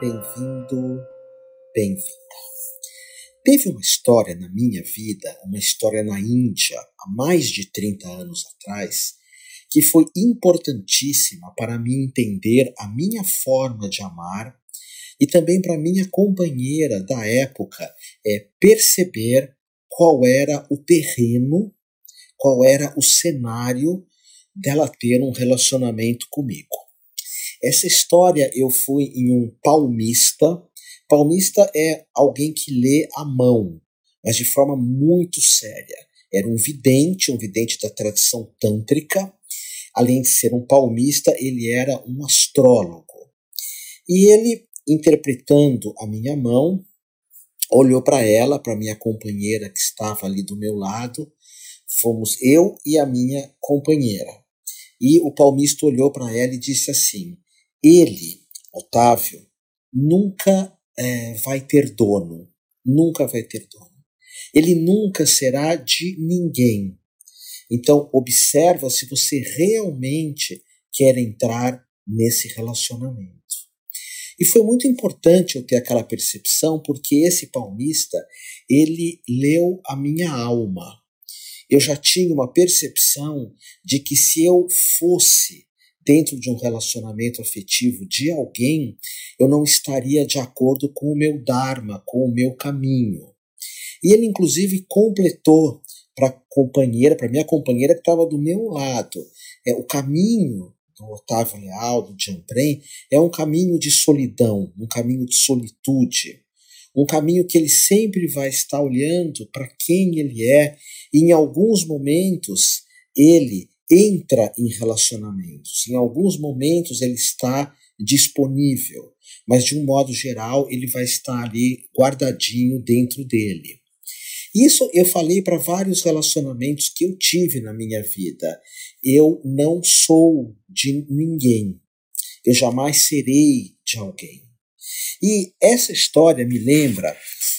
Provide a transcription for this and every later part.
bem-vindo, bem-vinda. Teve uma história na minha vida, uma história na Índia, há mais de 30 anos atrás, que foi importantíssima para mim entender a minha forma de amar e também para minha companheira da época perceber qual era o terreno, qual era o cenário dela ter um relacionamento comigo. Essa história eu fui em um palmista. Palmista é alguém que lê à mão, mas de forma muito séria. Era um vidente da tradição tântrica. Além de ser um palmista, ele era um astrólogo. E ele, interpretando a minha mão, olhou para ela, para minha companheira que estava ali do meu lado. Fomos eu e a minha companheira. E o palmista olhou para ela e disse assim: ele, Otávio, nunca vai ter dono. Nunca vai ter dono. Ele nunca será de ninguém. Então, observa se você realmente quer entrar nesse relacionamento. E foi muito importante eu ter aquela percepção, porque esse palmista, ele leu a minha alma. Eu já tinha uma percepção de que se eu fosse dentro de um relacionamento afetivo de alguém, eu não estaria de acordo com o meu dharma, com o meu caminho. E ele, inclusive, completou para minha companheira que estava do meu lado. O caminho do Otávio Leal, do Jamprem, é um caminho de solidão, um caminho de solitude, um caminho que ele sempre vai estar olhando para quem ele é, e em alguns momentos ele entra em relacionamentos, em alguns momentos ele está disponível, mas de um modo geral ele vai estar ali guardadinho dentro dele. Isso eu falei para vários relacionamentos que eu tive na minha vida. Eu não sou de ninguém. Eu jamais serei de alguém. E essa história me lembra,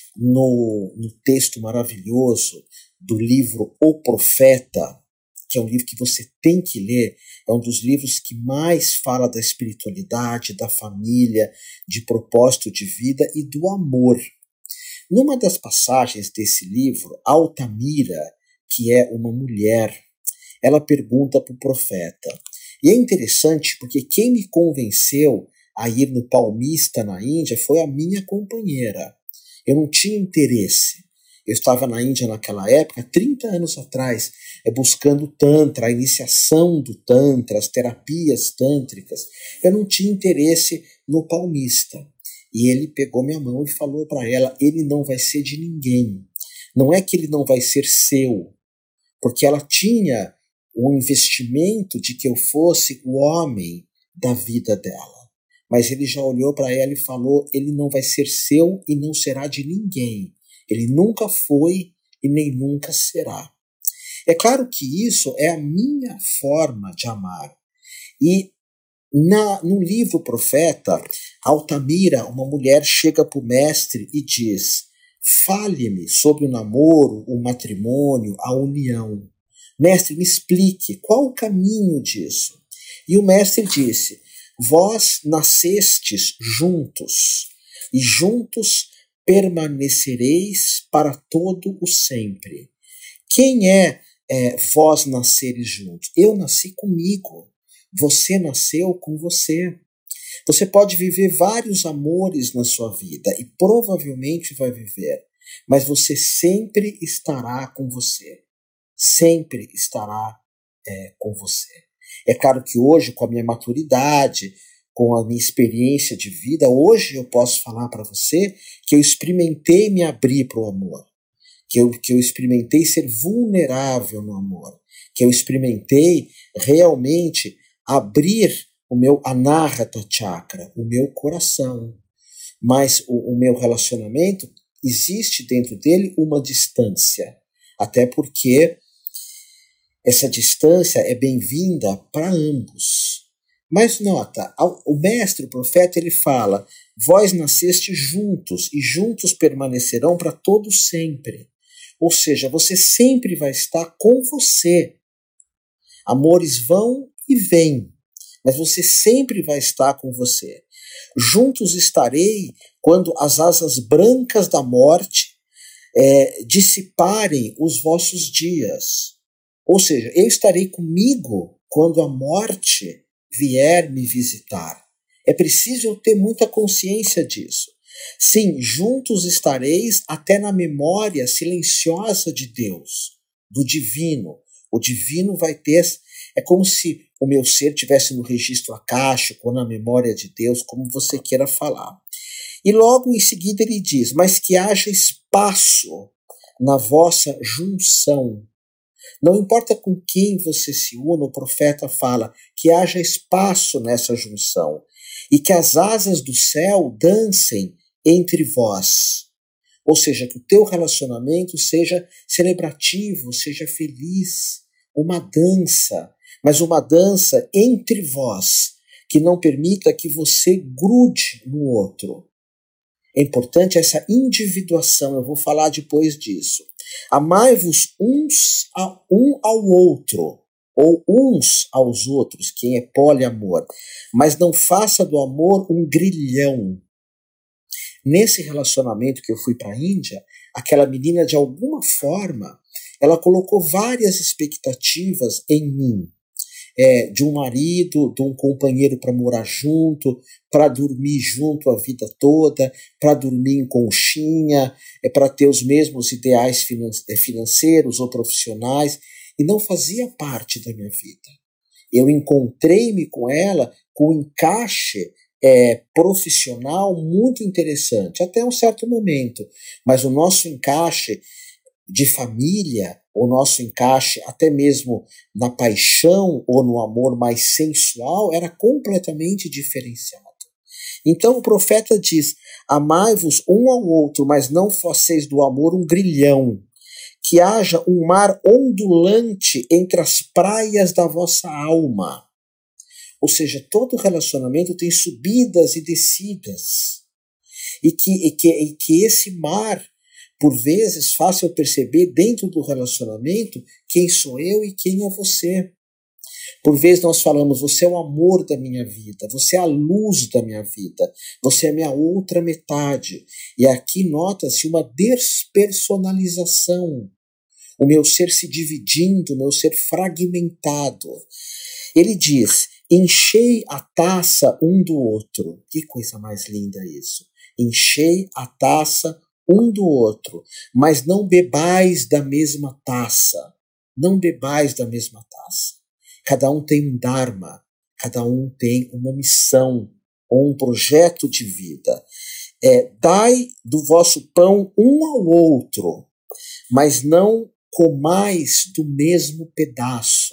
no texto maravilhoso do livro O Profeta, que é um livro que você tem que ler, é um dos livros que mais fala da espiritualidade, da família, de propósito de vida e do amor. Numa das passagens desse livro, Altamira, que é uma mulher, ela pergunta para o profeta. E é interessante porque quem me convenceu a ir no palmista na Índia foi a minha companheira. Eu não tinha interesse. Eu estava na Índia naquela época, 30 anos atrás, buscando o Tantra, a iniciação do Tantra, as terapias tântricas. Eu não tinha interesse no palmista. E ele pegou minha mão e falou para ela: ele não vai ser de ninguém. Não é que ele não vai ser seu, porque ela tinha o investimento de que eu fosse o homem da vida dela. Mas ele já olhou para ela e falou: ele não vai ser seu e não será de ninguém. Ele nunca foi e nem nunca será. É claro que isso é a minha forma de amar. E no livro Profeta, Altamira, uma mulher, chega para o mestre e diz: fale-me sobre o namoro, o matrimônio, a união. Mestre, me explique qual o caminho disso. E o mestre disse: vós nascestes juntos, e juntos permanecereis para todo o sempre. Quem é vós nasceres juntos? Eu nasci comigo. Você nasceu com você. Você pode viver vários amores na sua vida e provavelmente vai viver, mas você sempre estará com você. Sempre estará com você. É claro que hoje, com a minha maturidade, com a minha experiência de vida, hoje eu posso falar para você que eu experimentei me abrir para o amor, que eu experimentei ser vulnerável no amor, que eu experimentei realmente abrir o meu anahata chakra, o meu coração. Mas o meu relacionamento, existe dentro dele uma distância, até porque essa distância é bem-vinda para ambos. Mas nota, o mestre, o profeta, ele fala: vós nascestes juntos e juntos permanecerão para todo sempre. Ou seja, você sempre vai estar com você. Amores vão e vêm, mas você sempre vai estar com você. juntos estarei quando as asas brancas da morte dissiparem os vossos dias. Ou seja, eu estarei comigo quando a morte vier me visitar. É preciso eu ter muita consciência disso. Sim, juntos estareis até na memória silenciosa de Deus, do divino. O divino vai ter... É como se o meu ser estivesse no registro acástico ou na memória de Deus, como você queira falar. E logo em seguida ele diz, mas que haja espaço na vossa junção. Não importa com quem você se una, o profeta fala que haja espaço nessa junção e que as asas do céu dancem entre vós. Ou seja, que o teu relacionamento seja celebrativo, seja feliz, uma dança, mas uma dança entre vós, que não permita que você grude no outro. É importante essa individuação, eu vou falar depois disso. Amai-vos um ao outro, ou uns aos outros, quem é poliamor, mas não faça do amor um grilhão. Nesse relacionamento que eu fui para a Índia, aquela menina, de alguma forma, ela colocou várias expectativas em mim. De um marido, de um companheiro para morar junto, para dormir junto a vida toda, para dormir em conchinha, para ter os mesmos ideais financeiros ou profissionais, e não fazia parte da minha vida. Eu encontrei-me com ela com um encaixe profissional muito interessante, até um certo momento, mas o nosso encaixe de família, o nosso encaixe até mesmo na paixão ou no amor mais sensual era completamente diferenciado. Então o profeta diz, amai-vos um ao outro, mas não faceis do amor um grilhão, que haja um mar ondulante entre as praias da vossa alma. Ou seja, todo relacionamento tem subidas e descidas, e que esse mar, por vezes, faça eu perceber dentro do relacionamento quem sou eu e quem é você. Por vezes nós falamos, você é o amor da minha vida, você é a luz da minha vida, você é a minha outra metade. E aqui nota-se uma despersonalização, o meu ser se dividindo, o meu ser fragmentado. Ele diz, enchei a taça um do outro. Que coisa mais linda isso. Enchei a taça um do outro, mas não bebais da mesma taça. Não bebais da mesma taça. Cada um tem um dharma, cada um tem uma missão ou um projeto de vida. Dai do vosso pão um ao outro, mas não comais do mesmo pedaço.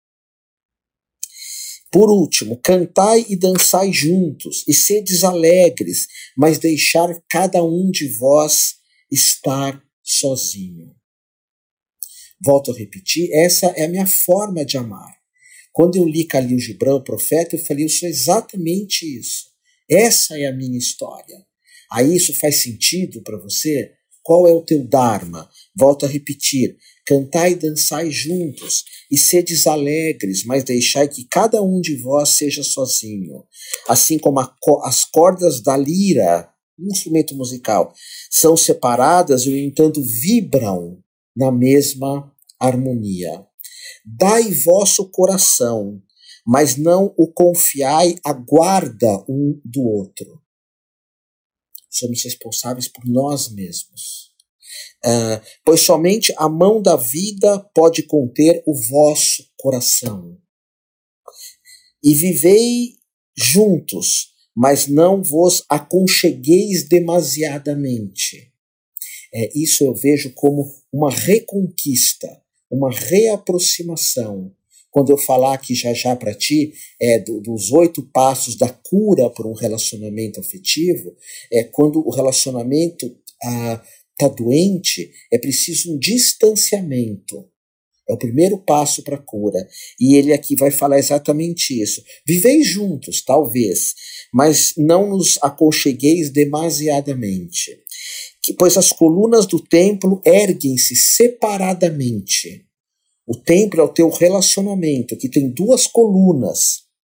Por último, cantai e dançai juntos, e sedes alegres, mas deixar cada um de vós estar sozinho. Volto a repetir, essa é a minha forma de amar. Quando eu li Khalil Gibran, o profeta, eu falei, eu sou exatamente isso. Essa é a minha história. Aí isso faz sentido para você? Qual é o teu dharma? Volto a repetir, cantai e dançai juntos, e sedes alegres, mas deixai que cada um de vós seja sozinho. Assim como as cordas da lira, um instrumento musical, são separadas e, no entanto, vibram na mesma harmonia. Dai vosso coração, mas não o confiai à guarda um do outro. Somos responsáveis por nós mesmos. Pois somente a mão da vida pode conter o vosso coração. E vivei juntos, mas não vos aconchegueis demasiadamente. Isso eu vejo como uma reconquista, uma reaproximação. Quando eu falar aqui já para ti dos 8 passos da cura por um relacionamento afetivo, quando o relacionamento está doente, é preciso um distanciamento. É o primeiro passo para a cura. E ele aqui vai falar exatamente isso. Viveis juntos, talvez, mas não nos aconchegueis demasiadamente. Pois as colunas do templo erguem-se separadamente. O templo é o teu relacionamento, que tem 2 colunas,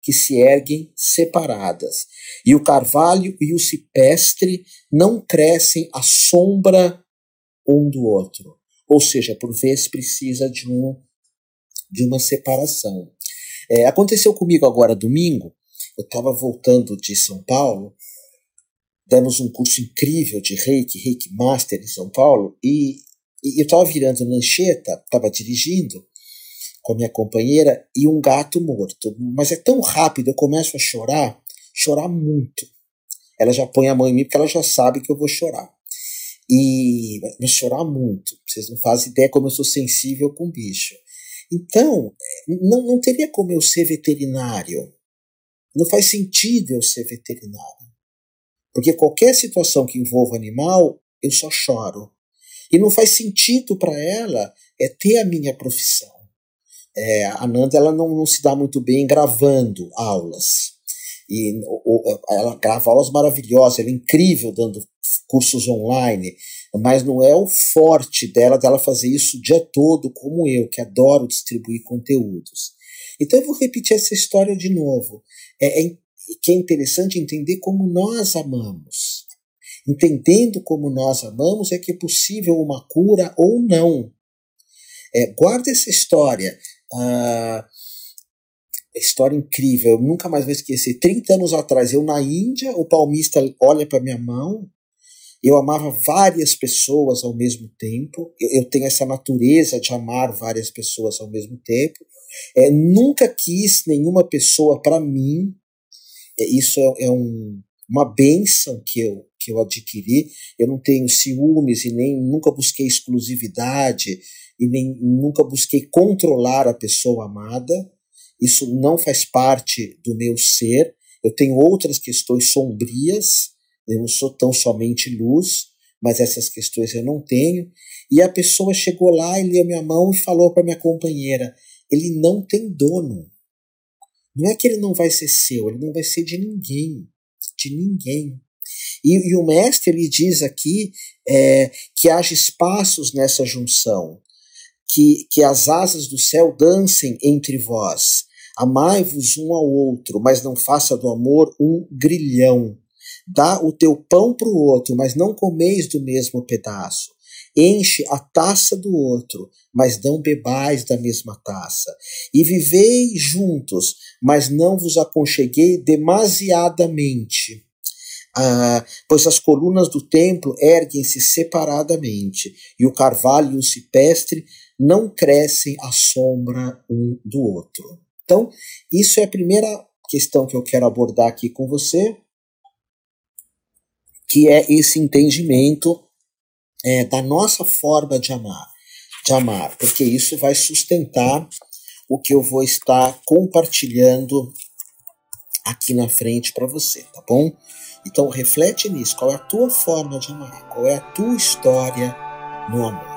que se erguem separadas, e o carvalho e o cipestre não crescem à sombra um do outro. Ou seja, por vezes precisa de uma separação. Aconteceu comigo agora domingo, eu estava voltando de São Paulo, demos um curso incrível de Reiki Master em São Paulo, e eu estava virando lancheta, estava dirigindo com a minha companheira, e um gato morto. Mas é tão rápido, eu começo a chorar muito. Ela já põe a mão em mim porque ela já sabe que eu vou chorar. Mas chorar muito. Vocês não fazem ideia como eu sou sensível com bicho. Então, não teria como eu ser veterinário. Não faz sentido eu ser veterinário. Porque qualquer situação que envolva animal, eu só choro. E não faz sentido para ela ter a minha profissão. A Nanda ela não se dá muito bem gravando aulas. Ela grava aulas maravilhosas, ela é incrível dando cursos online, mas não é o forte dela fazer isso o dia todo, como eu, que adoro distribuir conteúdos. Então eu vou repetir essa história de novo. Que é interessante entender como nós amamos. Entendendo como nós amamos é que é possível uma cura ou não. Guarda essa história. História incrível, eu nunca mais vou esquecer. 30 anos atrás, eu na Índia, o palmista olha para minha mão, eu amava várias pessoas ao mesmo tempo, eu tenho essa natureza de amar várias pessoas ao mesmo tempo, nunca quis nenhuma pessoa para mim, isso é uma bênção que eu adquiri, eu não tenho ciúmes e nem nunca busquei exclusividade e nem nunca busquei controlar a pessoa amada. Isso não faz parte do meu ser. Eu tenho outras questões sombrias, eu não sou tão somente luz, mas essas questões eu não tenho. E a pessoa chegou lá e leu minha mão e falou para minha companheira, ele não tem dono. Não é que ele não vai ser seu, ele não vai ser de ninguém. De ninguém. E o mestre ele diz aqui que haja espaços nessa junção, que as asas do céu dancem entre vós. Amai-vos um ao outro, mas não faça do amor um grilhão. Dá o teu pão para o outro, mas não comeis do mesmo pedaço. Enche a taça do outro, mas não bebais da mesma taça. E vivei juntos, mas não vos aconcheguei demasiadamente. Pois as colunas do templo erguem-se separadamente, e o carvalho e o cipestre não crescem à sombra um do outro. Então, isso é a primeira questão que eu quero abordar aqui com você, que é esse entendimento da nossa forma de amar, porque isso vai sustentar o que eu vou estar compartilhando aqui na frente para você, tá bom? Então reflete nisso, qual é a tua forma de amar, qual é a tua história no amor.